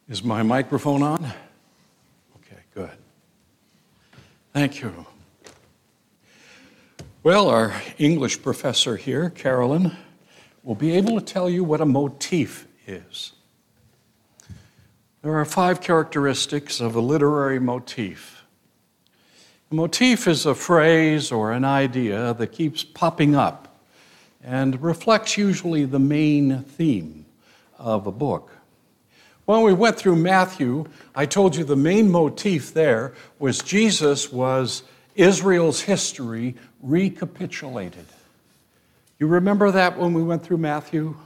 Is my microphone on? Okay, good. Thank you. Well, our English professor here, Carolyn, will be able to tell you what a motif is. There are 5 characteristics of a literary motif. A motif is a phrase or an idea that keeps popping up and reflects usually the main theme of a book. When we went through Matthew, I told you the main motif there was Jesus was Israel's history recapitulated. You remember that when we went through Matthew?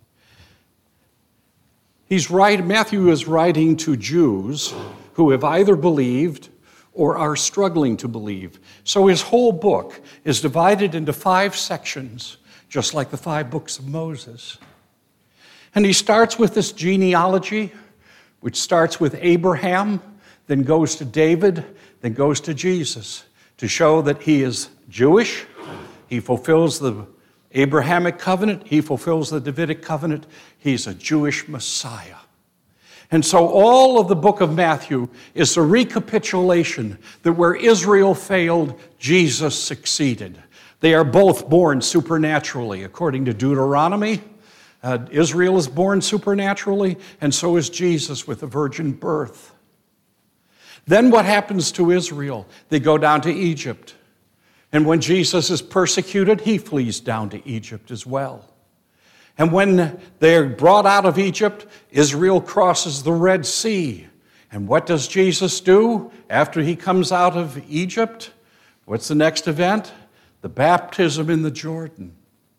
Matthew is writing to Jews who have either believed or are struggling to believe. So his whole book is divided into 5 sections, just like the 5 books of Moses. And he starts with this genealogy, which starts with Abraham, then goes to David, then goes to Jesus, to show that he is Jewish. He fulfills the Abrahamic covenant. He fulfills the Davidic covenant. He's a Jewish Messiah. And so all of the book of Matthew is a recapitulation that where Israel failed, Jesus succeeded. They are both born supernaturally, according to Deuteronomy. Israel is born supernaturally, and so is Jesus with a virgin birth. Then what happens to Israel? They go down to Egypt. And when Jesus is persecuted, he flees down to Egypt as well. And when they're brought out of Egypt, Israel crosses the Red Sea. And what does Jesus do after he comes out of Egypt? What's the next event? The baptism in the Jordan.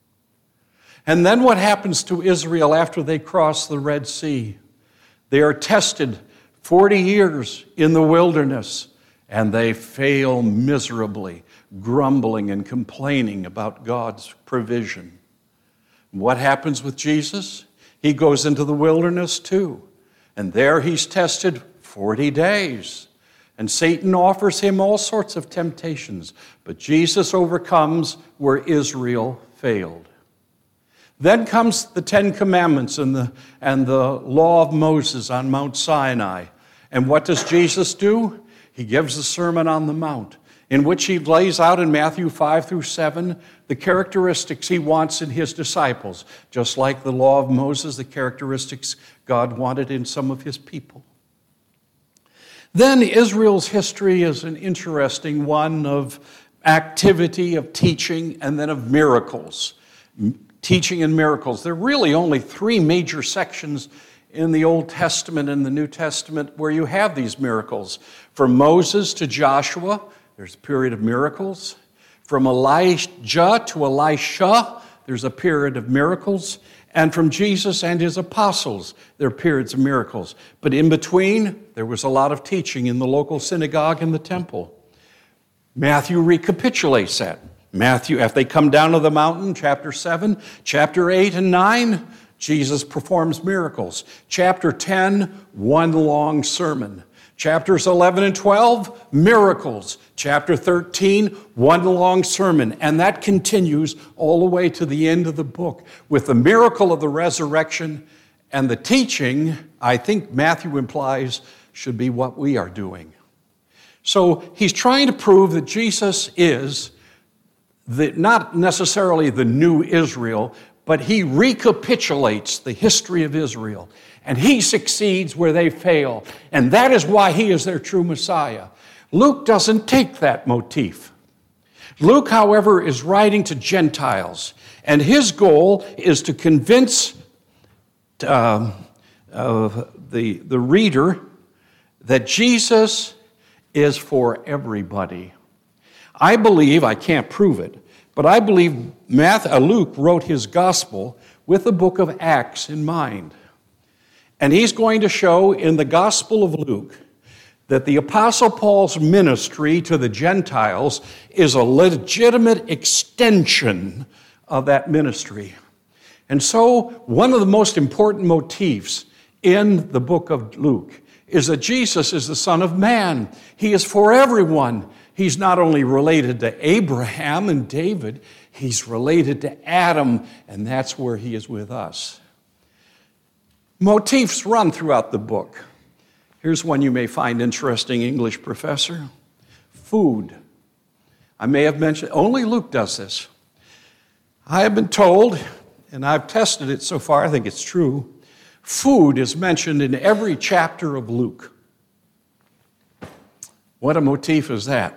And then what happens to Israel after they cross the Red Sea? They are tested 40 years in the wilderness, and they fail miserably, grumbling and complaining about God's provision. What happens with Jesus? He goes into the wilderness too, and there he's tested 40 days. And Satan offers him all sorts of temptations, but Jesus overcomes where Israel failed. Then comes the 10 Commandments and the law of Moses on Mount Sinai. And what does Jesus do? He gives the Sermon on the Mount, in which he lays out in Matthew 5 through 7 the characteristics he wants in his disciples, just like the law of Moses, the characteristics God wanted in some of his people. Then Israel's history is an interesting one of activity, of teaching, and then of miracles. Teaching and miracles. There are really only 3 major sections in the Old Testament and the New Testament where you have these miracles. From Moses to Joshua, there's a period of miracles. From Elijah to Elisha, there's a period of miracles. And from Jesus and his apostles, there are periods of miracles. But in between, there was a lot of teaching in the local synagogue and the temple. Matthew recapitulates that. Matthew, if they come down to the mountain, chapter 7, chapter 8 and 9, Jesus performs miracles. Chapter 10, one long sermon. Chapters 11 and 12, miracles. Chapter 13, one long sermon. And that continues all the way to the end of the book with the miracle of the resurrection and the teaching, I think Matthew implies, should be what we are doing. So he's trying to prove that Jesus is not necessarily the new Israel, but he recapitulates the history of Israel. And he succeeds where they fail. And that is why he is their true Messiah. Luke doesn't take that motif. Luke, however, is writing to Gentiles. And his goal is to convince the reader that Jesus is for everybody. I believe, I can't prove it, but I believe Luke wrote his gospel with the book of Acts in mind. And he's going to show in the Gospel of Luke that the Apostle Paul's ministry to the Gentiles is a legitimate extension of that ministry. And so one of the most important motifs in the book of Luke is that Jesus is the Son of Man. He is for everyone. He's not only related to Abraham and David, he's related to Adam, and that's where he is with us. Motifs run throughout the book. Here's one you may find interesting, English professor. Food. I may have mentioned, only Luke does this. I have been told, and I've tested it so far, I think it's true, food is mentioned in every chapter of Luke. What a motif is that?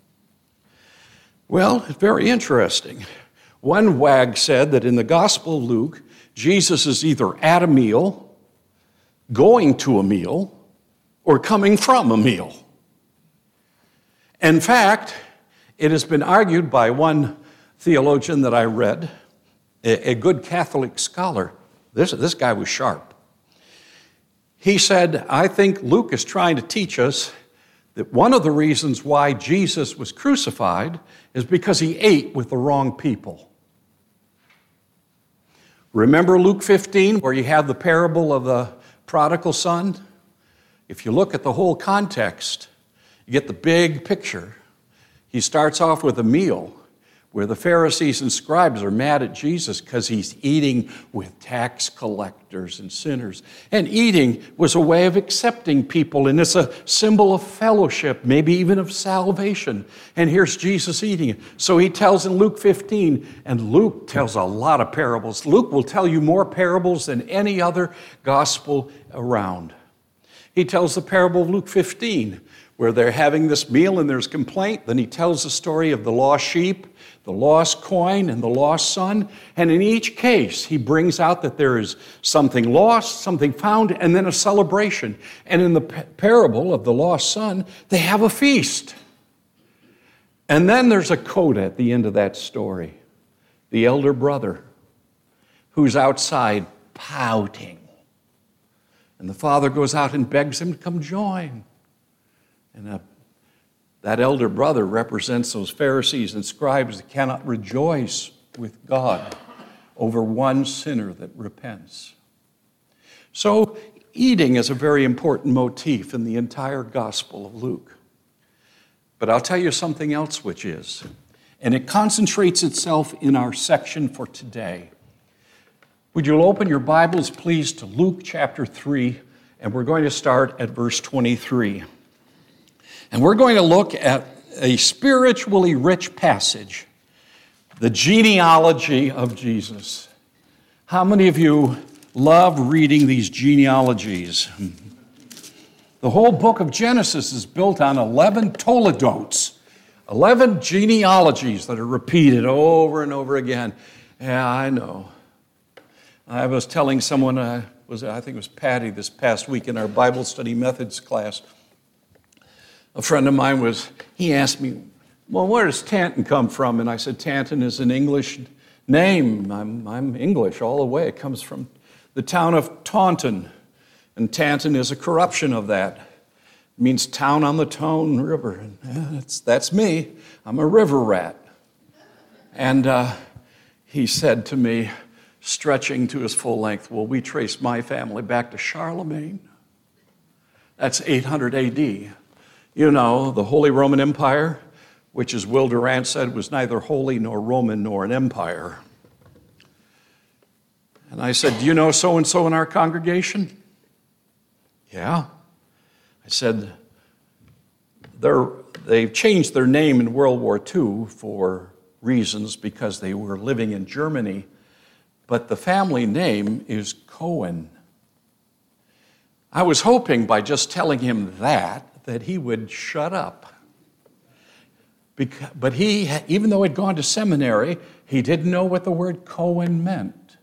Well, it's very interesting. One wag said that in the Gospel of Luke, Jesus is either at a meal, going to a meal, or coming from a meal. In fact, it has been argued by one theologian that I read, a good Catholic scholar. This guy was sharp. He said, I think Luke is trying to teach us that one of the reasons why Jesus was crucified is because he ate with the wrong people. Remember Luke 15, where you have the parable of the prodigal son? If you look at the whole context, you get the big picture. He starts off with a meal where the Pharisees and scribes are mad at Jesus because he's eating with tax collectors and sinners. And eating was a way of accepting people, and it's a symbol of fellowship, maybe even of salvation. And here's Jesus eating it. So he tells in Luke 15, and Luke tells a lot of parables. Luke will tell you more parables than any other gospel around. He tells the parable of Luke 15, where they're having this meal and there's complaint. Then he tells the story of the lost sheep, the lost coin, and the lost son. And in each case, he brings out that there is something lost, something found, and then a celebration. And in the parable of the lost son, they have a feast. And then there's a coda at the end of that story. The elder brother who's outside pouting. And the father goes out and begs him to come join. And that elder brother represents those Pharisees and scribes that cannot rejoice with God over one sinner that repents. So eating is a very important motif in the entire Gospel of Luke. But I'll tell you something else which is, and it concentrates itself in our section for today. Would you open your Bibles, please, to Luke chapter 3, and we're going to start at verse 23. And we're going to look at a spiritually rich passage, the genealogy of Jesus. How many of you love reading these genealogies? The whole book of Genesis is built on 11 toledotes, 11 genealogies that are repeated over and over again. Yeah, I know. I was telling someone, I think it was Patty this past week in our Bible study methods class. A friend of mine he asked me, well, where does Tanton come from? And I said, Tanton is an English name. I'm English all the way. It comes from the town of Taunton. And Tanton is a corruption of that. It means town on the Tone River. And that's me. I'm a river rat. And he said to me, stretching to his full length, well, we trace my family back to Charlemagne. That's 800 A.D. You know, the Holy Roman Empire, which, as Will Durant said, was neither holy nor Roman nor an empire. And I said, do you know so-and-so in our congregation? Yeah. I said, they've changed their name in World War II for reasons because they were living in Germany. But the family name is Cohen. I was hoping by just telling him that he would shut up. But he, even though he'd gone to seminary, he didn't know what the word Cohen meant.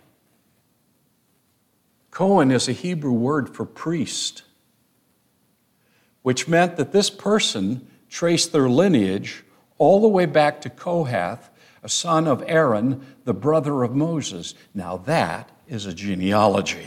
Cohen is a Hebrew word for priest, which meant that this person traced their lineage all the way back to Kohath, a son of Aaron, the brother of Moses. Now that is a genealogy.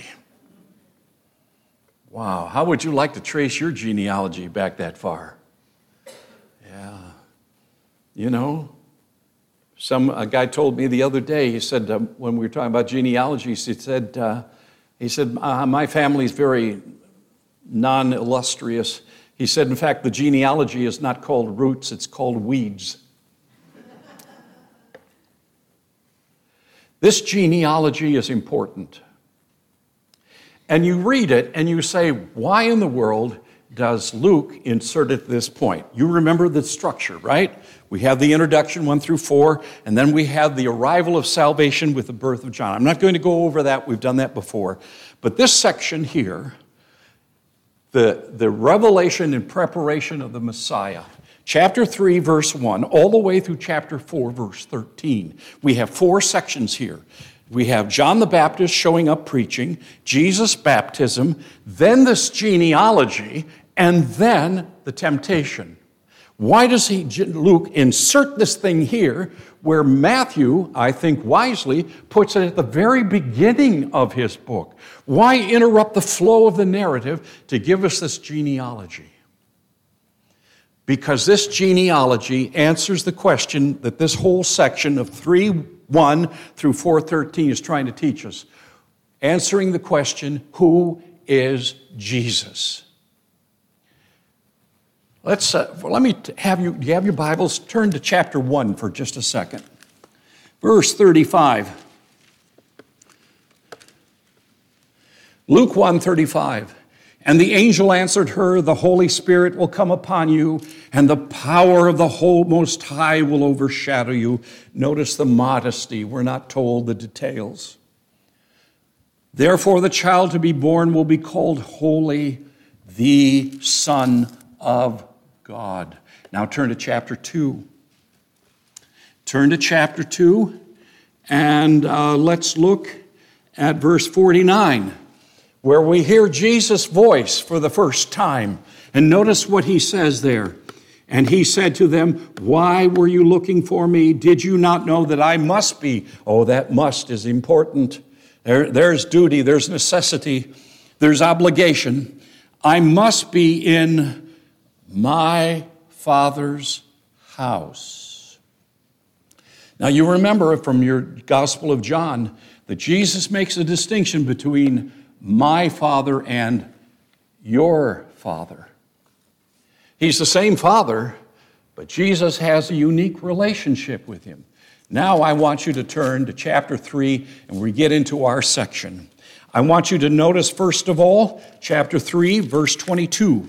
Wow, how would you like to trace your genealogy back that far? Yeah. You know, a guy told me the other day, he said, when we were talking about genealogies, he said, my family's very non-illustrious. He said, in fact, the genealogy is not called roots, it's called weeds. This genealogy is important. And you read it and you say, why in the world does Luke insert it at this point? You remember the structure, right? We have the introduction 1 through 4, and then we have the arrival of salvation with the birth of John. I'm not going to go over that. We've done that before. But this section here, the revelation and preparation of the Messiah, chapter 3, verse 1, all the way through chapter 4, verse 13. We have 4 sections here. We have John the Baptist showing up preaching, Jesus' baptism, then this genealogy, and then the temptation. Why does Luke insert this thing here where Matthew, I think wisely, puts it at the very beginning of his book? Why interrupt the flow of the narrative to give us this genealogy? Because this genealogy answers the question that this whole section of 3:1 through 4:13 is trying to teach us. Answering the question, who is Jesus? Let me have you, do you have your Bibles? Turn to chapter 1 for just a second. Verse 35. Luke 1:35. And the angel answered her, the Holy Spirit will come upon you, and the power of the Most High will overshadow you. Notice the modesty. We're not told the details. Therefore, the child to be born will be called Holy, the Son of God. Now turn to chapter 2. Turn to chapter 2, and let's look at verse 49. Where we hear Jesus' voice for the first time. And notice what he says there. And he said to them, why were you looking for me? Did you not know that I must be? Oh, that must is important. There's duty, there's necessity, there's obligation. I must be in my Father's house. Now you remember from your Gospel of John that Jesus makes a distinction between my Father and your Father. He's the same Father, but Jesus has a unique relationship with him. Now I want you to turn to chapter 3, and we get into our section. I want you to notice, first of all, chapter 3, verse 22.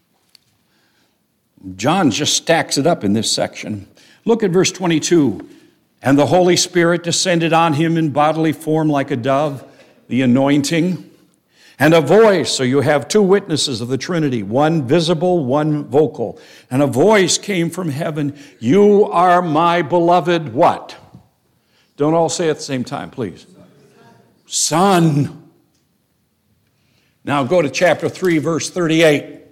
John just stacks it up in this section. Look at verse 22. And the Holy Spirit descended on him in bodily form like a dove, the anointing, and a voice. So you have 2 witnesses of the Trinity, one visible, one vocal. And a voice came from heaven, you are my beloved what? Don't all say it at the same time, please. Son. Now go to chapter 3, verse 38.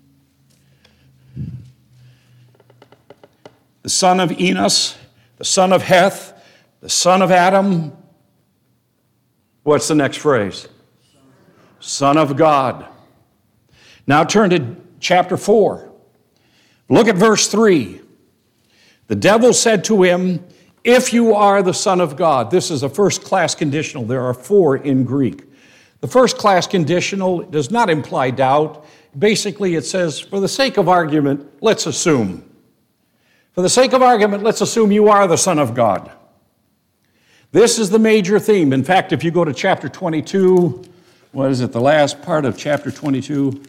The son of Enos, the son of Heth, the son of Adam. What's the next phrase? Son of God. Now turn to chapter 4. Look at verse 3. The devil said to him, if you are the Son of God. This is a first-class conditional. There are 4 in Greek. The first-class conditional does not imply doubt. Basically, it says, for the sake of argument, let's assume. For the sake of argument, let's assume you are the Son of God. This is the major theme. In fact, if you go to chapter 22, what is it, the last part of chapter 22?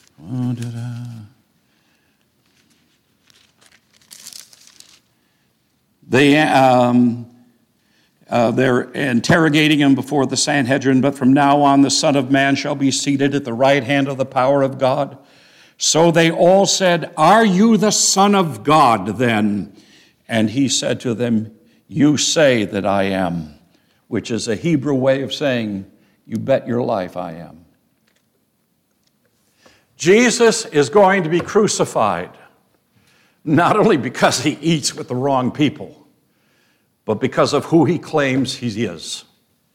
They're interrogating him before the Sanhedrin, but from now on the Son of Man shall be seated at the right hand of the power of God. So they all said, are you the Son of God then? And he said to them, you say that I am, which is a Hebrew way of saying, you bet your life I am. Jesus is going to be crucified, not only because he eats with the wrong people, but because of who he claims he is.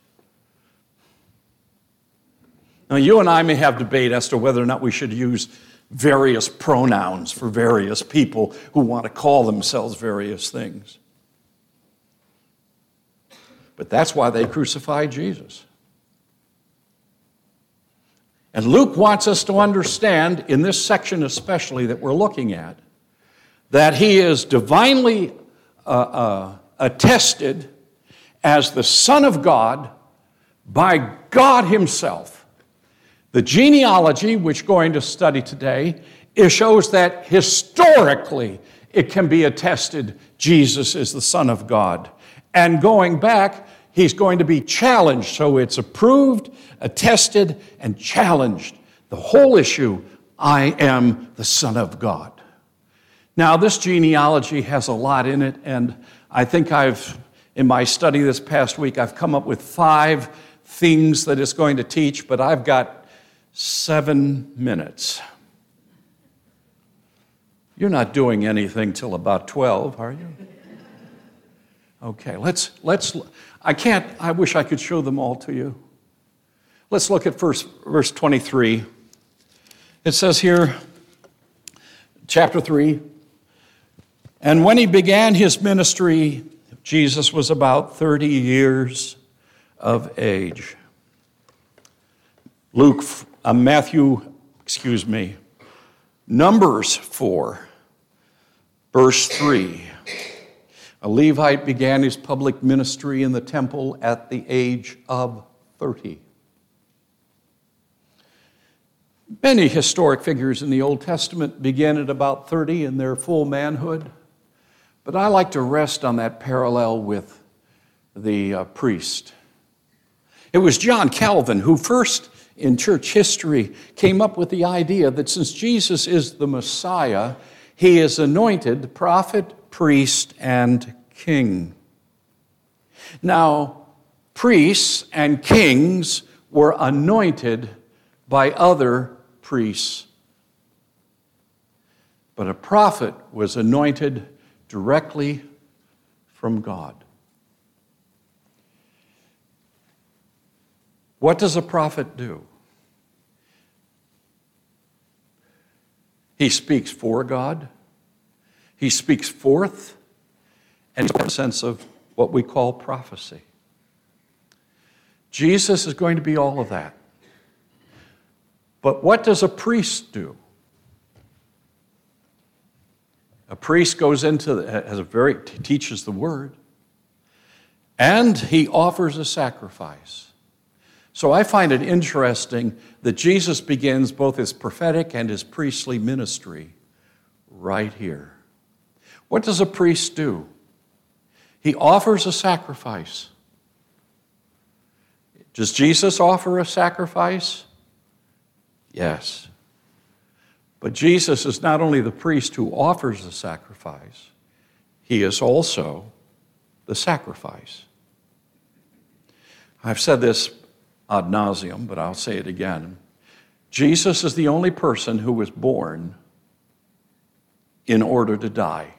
Now, you and I may have debate as to whether or not we should use various pronouns for various people who want to call themselves various things. But that's why they crucified Jesus. And Luke wants us to understand, in this section especially that we're looking at, that he is divinely attested as the Son of God by God himself. The genealogy, which we're going to study today, it shows that historically it can be attested Jesus is the Son of God. And going back, he's going to be challenged. So it's approved, attested, and challenged. The whole issue, I am the Son of God. Now, this genealogy has a lot in it, and I think in my study this past week, I've come up with 5 things that it's going to teach, but I've got 7 minutes. You're not doing anything till about 12, are you? Okay, I wish I could show them all to you. Let's look at verse 23. It says here, chapter 3, and when he began his ministry, Jesus was about 30 years of age. Numbers 4, verse 3. A Levite began his public ministry in the temple at the age of 30. Many historic figures in the Old Testament begin at about 30 in their full manhood, but I like to rest on that parallel with the priest. It was John Calvin who first in church history came up with the idea that since Jesus is the Messiah, he is anointed prophet, priest, and king. Now, priests and kings were anointed by other priests, but a prophet was anointed directly from God. What does a prophet do? He speaks for God. He speaks forth, and he has a sense of what we call prophecy. Jesus is going to be all of that. But what does a priest do? A priest goes teaches the word, and he offers a sacrifice. So I find it interesting that Jesus begins both his prophetic and his priestly ministry right here. What does a priest do? He offers a sacrifice. Does Jesus offer a sacrifice? Yes. But Jesus is not only the priest who offers the sacrifice, he is also the sacrifice. I've said this ad nauseum, but I'll say it again. Jesus is the only person who was born in order to die.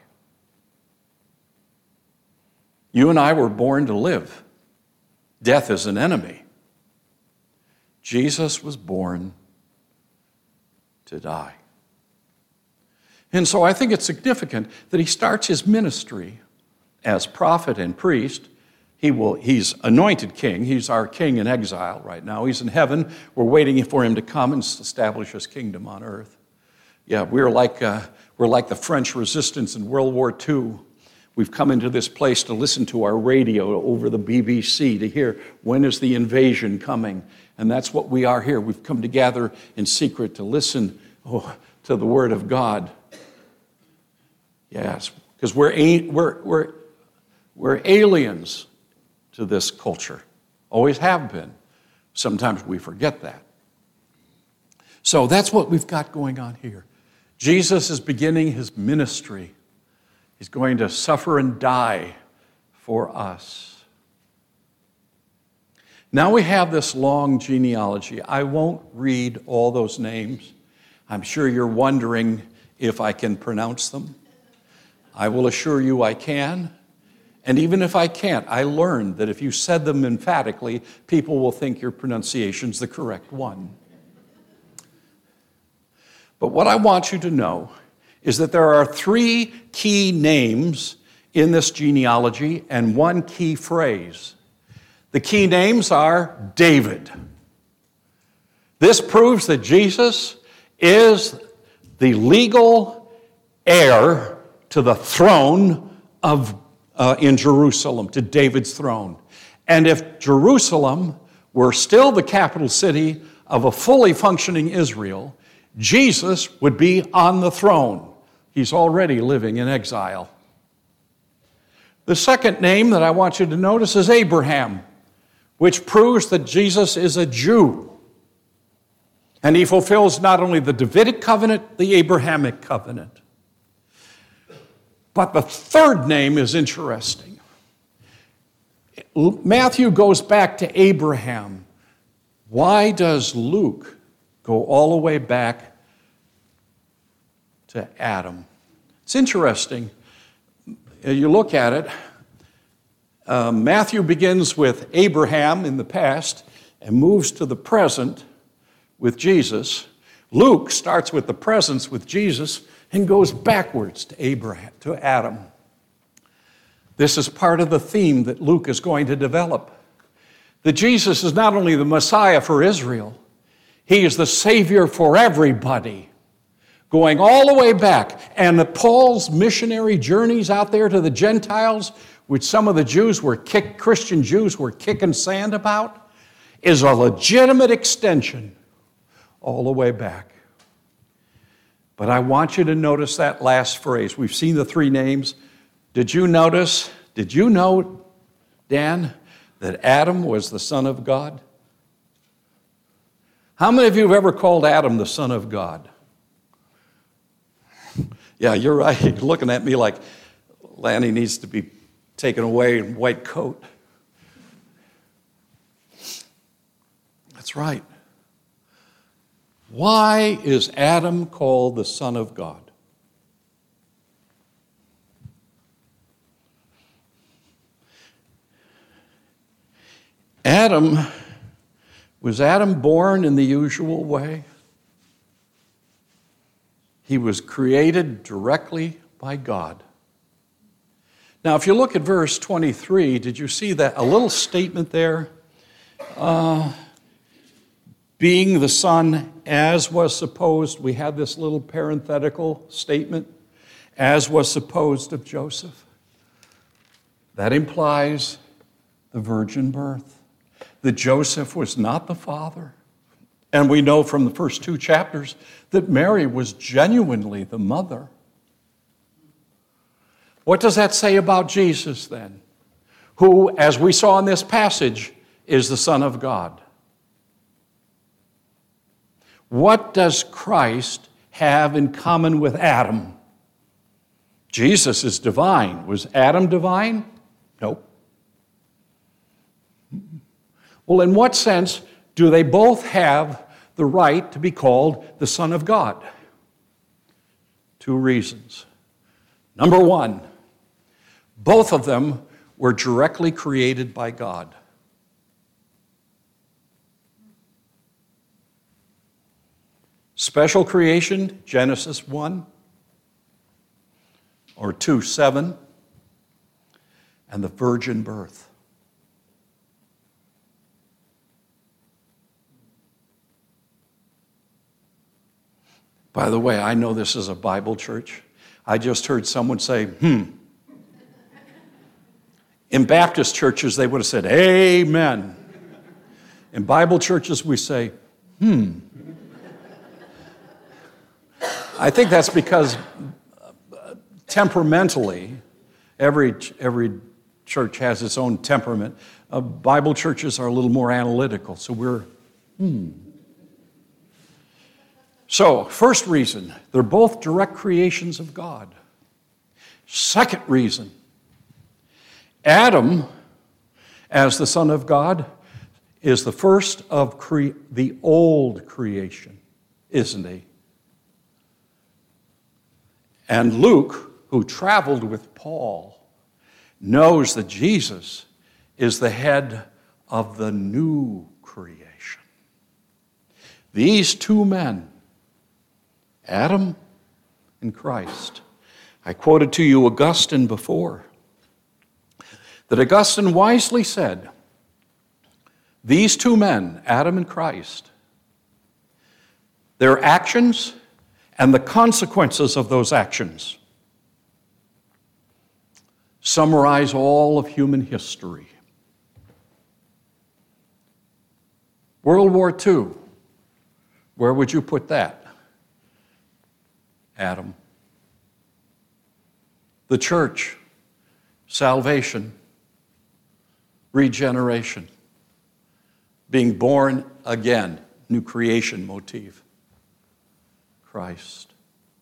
You and I were born to live. Death is an enemy. Jesus was born to die. And so I think it's significant that he starts his ministry as prophet and priest. He's anointed king. He's our king in exile right now. He's in heaven. We're waiting for him to come and establish his kingdom on earth. Yeah, we're like the French resistance in World War II. We've come into this place to listen to our radio over the BBC to hear when is the invasion coming. And that's what we are here. We've come to gather in secret to listen to the word of God. Yes, because we're aliens to this culture. Always have been. Sometimes we forget that. So that's what we've got going on here. Jesus is beginning his ministry. He's going to suffer and die for us. Now we have this long genealogy. I won't read all those names. I'm sure you're wondering if I can pronounce them. I will assure you I can. And even if I can't, I learned that if you said them emphatically, people will think your pronunciation's the correct one. But what I want you to know is that there are 3 key names in this genealogy and 1 key phrase. The key names are David. This proves that Jesus is the legal heir to the throne in Jerusalem, to David's throne. And if Jerusalem were still the capital city of a fully functioning Israel, Jesus would be on the throne. He's already living in exile. The second name that I want you to notice is Abraham, which proves that Jesus is a Jew. And he fulfills not only the Davidic covenant, the Abrahamic covenant. But the third name is interesting. Matthew goes back to Abraham. Why does Luke go all the way back to Adam? It's interesting. You look at it, Matthew begins with Abraham in the past and moves to the present with Jesus. Luke starts with the present with Jesus and goes backwards to Adam. This is part of the theme that Luke is going to develop. That Jesus is not only the Messiah for Israel, he is the Savior for everybody, going all the way back. And Paul's missionary journeys out there to the Gentiles, which some of the Christian Jews were kicking sand about, is a legitimate extension all the way back. But I want you to notice that last phrase. We've seen the three names. Did you know, Dan, that Adam was the Son of God? How many of you have ever called Adam the Son of God? Yeah, you're right. You're looking at me like Lanny needs to be taken away in white coat. That's right. Why is Adam called the Son of God? Was Adam born in the usual way? He was created directly by God. Now, if you look at verse 23, did you see that a little statement there? Being the son as was supposed, we had this little parenthetical statement, as was supposed of Joseph. That implies the virgin birth. That Joseph was not the father. And we know from the first two chapters that Mary was genuinely the mother. What does that say about Jesus then? Who, as we saw in this passage, is the Son of God. What does Christ have in common with Adam? Jesus is divine. Was Adam divine? Nope. Well, in what sense do they both have the right to be called the Son of God? Two reasons. Number one, both of them were directly created by God. Special creation, Genesis 1 or 2:7, and the virgin birth. By the way, I know this is a Bible church. I just heard someone say, In Baptist churches, they would have said, amen. In Bible churches, we say, I think that's because temperamentally, every church has its own temperament. Bible churches are a little more analytical, so we're, So, first reason, they're both direct creations of God. Second reason, Adam, as the Son of God, is the first of the old creation, isn't he? And Luke, who traveled with Paul, knows that Jesus is the head of the new creation. These two men, Adam and Christ. I quoted to you Augustine before, that Augustine wisely said, these two men, Adam and Christ, their actions and the consequences of those actions summarize all of human history. World War II, Where would you put that? Adam. The church, salvation, regeneration, being born again, new creation motif. Christ.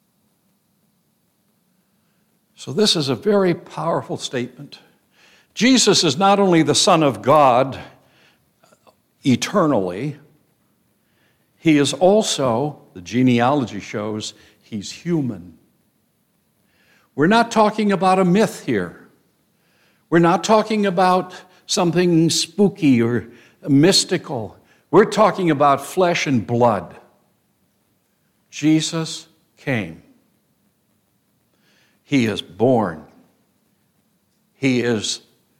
So this is a very powerful statement. Jesus is not only the Son of God eternally, he is also, the genealogy shows, he's human. We're not talking about a myth here. We're not talking about something spooky or mystical. We're talking about flesh and blood. Jesus came. He is born. He is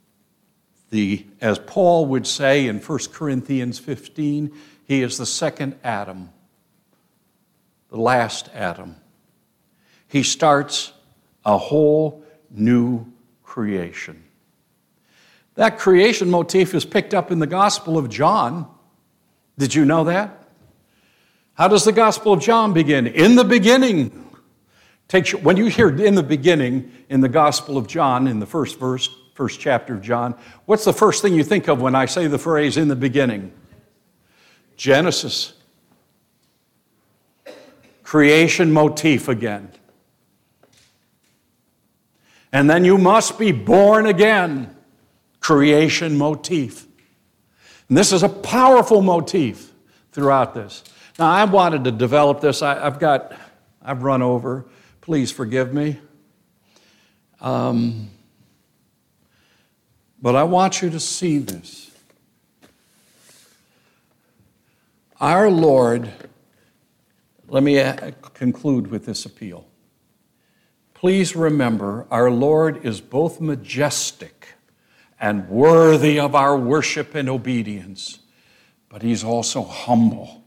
as Paul would say in 1 Corinthians 15, he is the second Adam, the last Adam. He starts a whole new creation. That creation motif is picked up in the Gospel of John. Did you know that? How does the Gospel of John begin? In the beginning. When you hear in the beginning in the Gospel of John, in the first verse, first chapter of John, what's the first thing you think of when I say the phrase in the beginning? Genesis. Creation motif again. And then you must be born again. Creation motif. And this is a powerful motif throughout this. Now, I wanted to develop this. I've run over. Please forgive me. But I want you to see this. Our Lord, let me conclude with this appeal. Please remember, our Lord is both majestic and worthy of our worship and obedience, but he's also humble.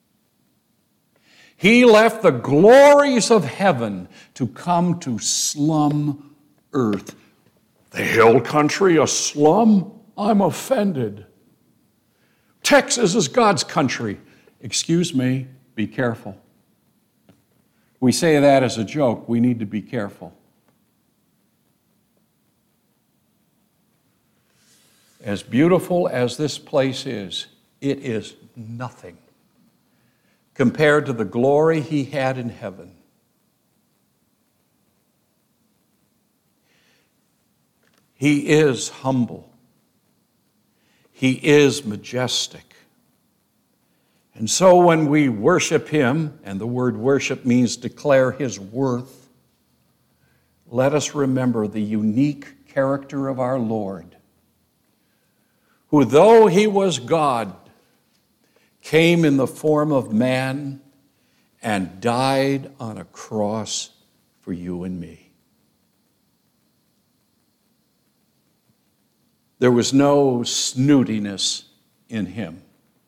He left the glories of heaven to come to slum earth. The hill country, a slum? I'm offended. Texas is God's country. Excuse me, be careful. We say that as a joke. We need to be careful. As beautiful as this place is, it is nothing compared to the glory he had in heaven. He is humble. He is majestic. And so when we worship him, and the word worship means declare his worth, let us remember the unique character of our Lord, who, though he was God, came in the form of man and died on a cross for you and me. There was no snootiness in him.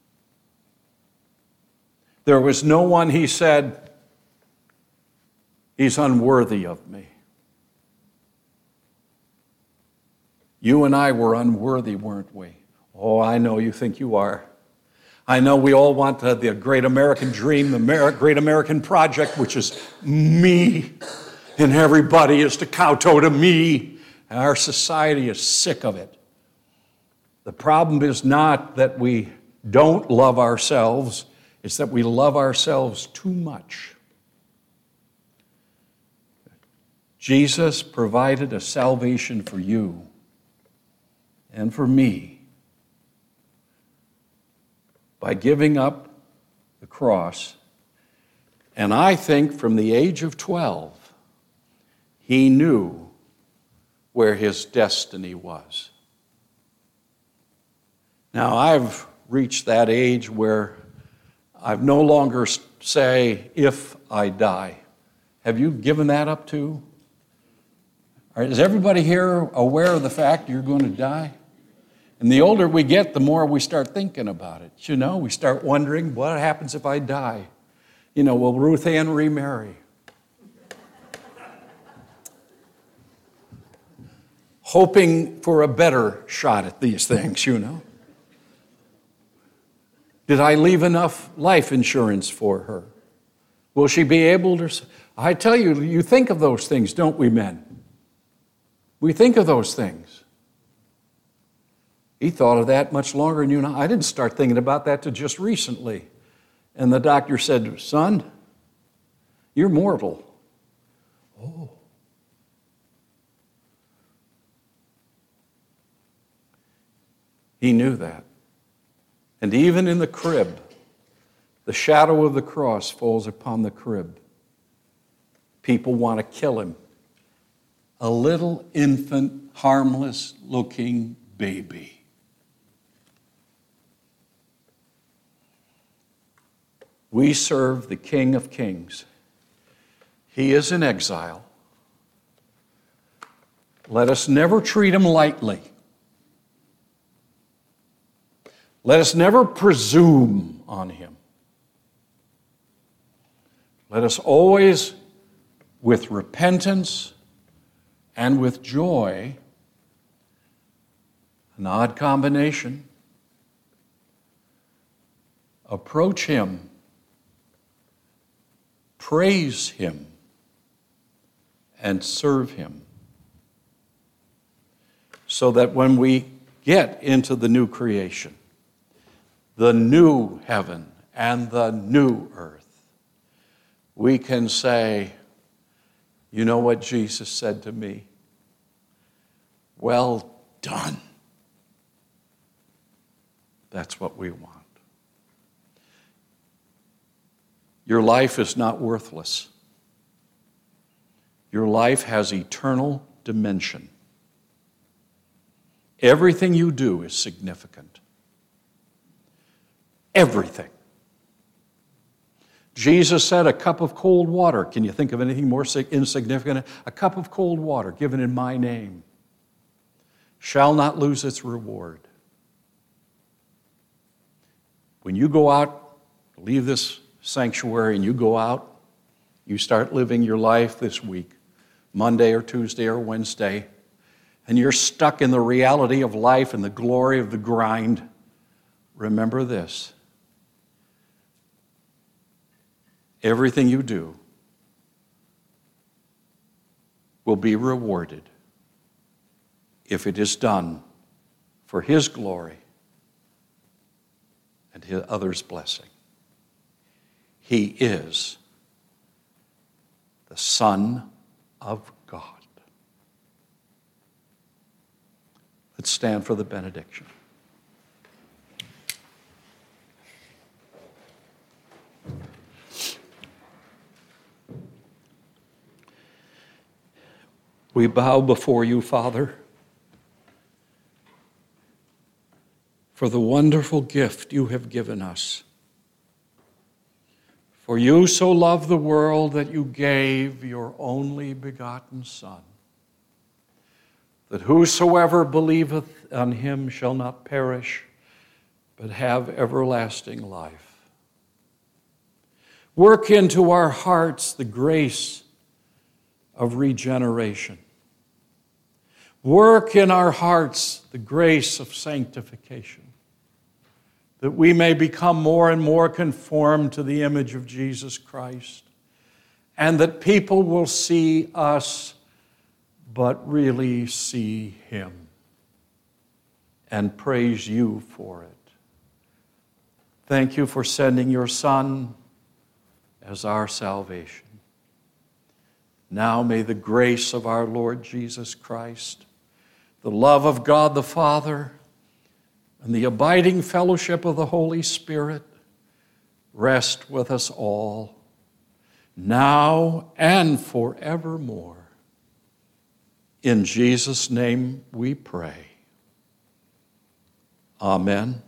There was no one, he said, he's unworthy of me. You and I were unworthy, weren't we? Oh, I know you think you are. I know we all want the great American dream, the great American project, which is me, and everybody is to kowtow to me. And our society is sick of it. The problem is not that we don't love ourselves, it's that we love ourselves too much. Jesus provided a salvation for you and for me by giving up the cross. And I think from the age of 12, he knew where his destiny was. Now, I've reached that age where I've no longer say, if I die. Have you given that up too? Is everybody here aware of the fact you're going to die? And the older we get, the more we start thinking about it. You know, we start wondering, what happens if I die? You know, will Ruth Ann remarry? Hoping for a better shot at these things, you know. Did I leave enough life insurance for her? Will she be able to? I tell you, you think of those things, don't we, men? We think of those things. He thought of that much longer than you and I didn't start thinking about that till just recently. And the doctor said, son, you're mortal. Oh. He knew that. And even in the crib, the shadow of the cross falls upon the crib. People want to kill him. A little infant, harmless-looking baby. We serve the King of Kings. He is in exile. Let us never treat him lightly. Let us never presume on him. Let us always, with repentance and with joy, an odd combination, approach him, praise him, and serve him, so that when we get into the new creation, the new heaven and the new earth, we can say, you know what Jesus said to me? Well done. That's what we want. Your life is not worthless. Your life has eternal dimension. Everything you do is significant. Everything. Jesus said a cup of cold water. Can you think of anything more insignificant? A cup of cold water given in my name shall not lose its reward. When you go out, leave this sanctuary and you go out, you start living your life this week, Monday or Tuesday or Wednesday, and you're stuck in the reality of life and the glory of the grind, remember this. Everything you do will be rewarded if it is done for his glory and his others' blessing. He is the Son of God. Let's stand for the benediction. We bow before you, Father, for the wonderful gift you have given us. For you so loved the world that you gave your only begotten Son, that whosoever believeth on him shall not perish, but have everlasting life. Work into our hearts the grace of regeneration. Work in our hearts the grace of sanctification, that we may become more and more conformed to the image of Jesus Christ, and that people will see us, but really see him, and praise you for it. Thank you for sending your Son as our salvation. Now may the grace of our Lord Jesus Christ, the love of God the Father, and the abiding fellowship of the Holy Spirit rest with us all, now and forevermore. In Jesus' name we pray. Amen.